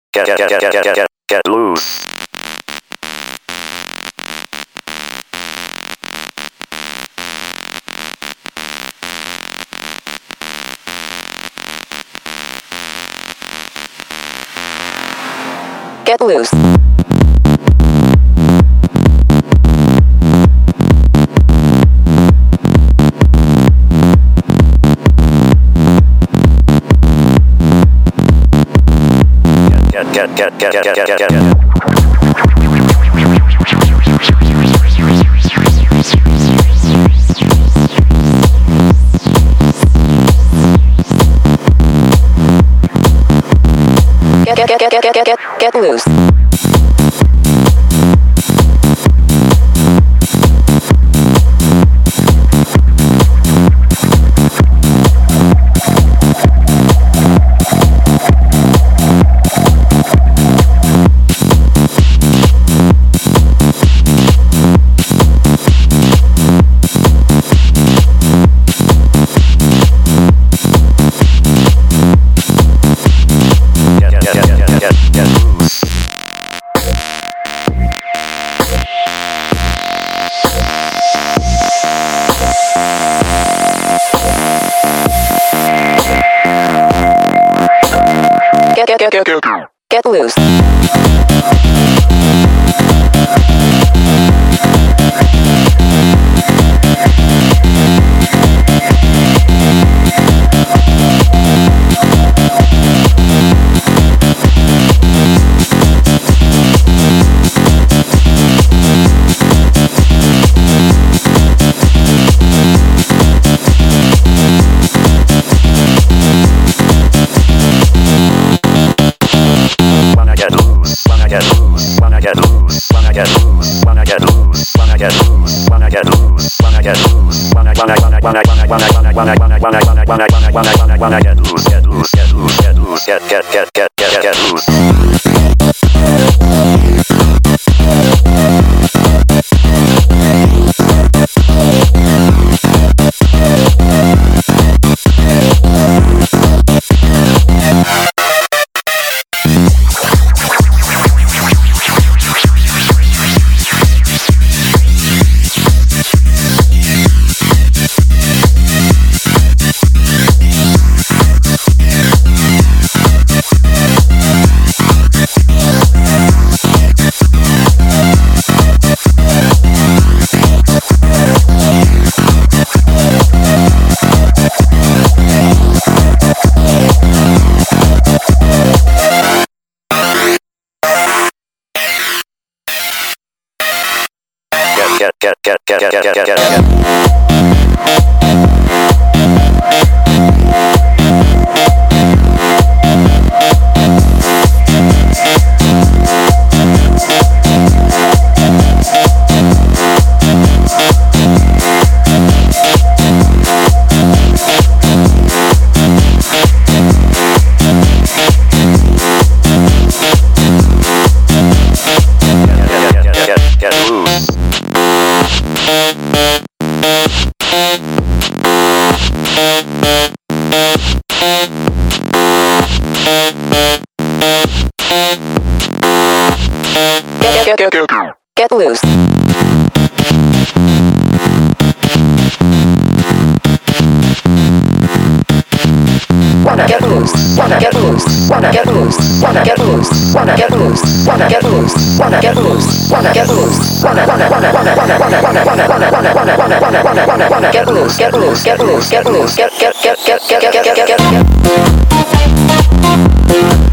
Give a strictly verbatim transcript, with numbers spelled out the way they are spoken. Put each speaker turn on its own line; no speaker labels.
Get get get get get get get loose.
Get loose.
Get get get get get get get get get.
Get get get get get get get get loose. Get get get get get loose.
Get loose, wanna get loose, wanna get loose, wanna get loose, wanna get loose, wanna get loose, wanna get loose, wanna get loose, wanna wanna wanna wanna wanna wanna wanna wanna wanna wanna wanna wanna wanna wanna wanna wanna get loose, get loose, get loose, get loose, get get get get get get loose. Get get get get get get get get get.
Get get get get get loose. Wanna get loose, wanna get loose, wanna get loose, wanna get loose, wanna get loose, wanna get loose, wanna get loose, wanna get loose, wanna wanna wanna wanna wanna wanna wanna wanna wanna wanna wanna wanna wanna wanna wanna wanna get loose, get loose, get loose, get loose, get get get get get get get get get.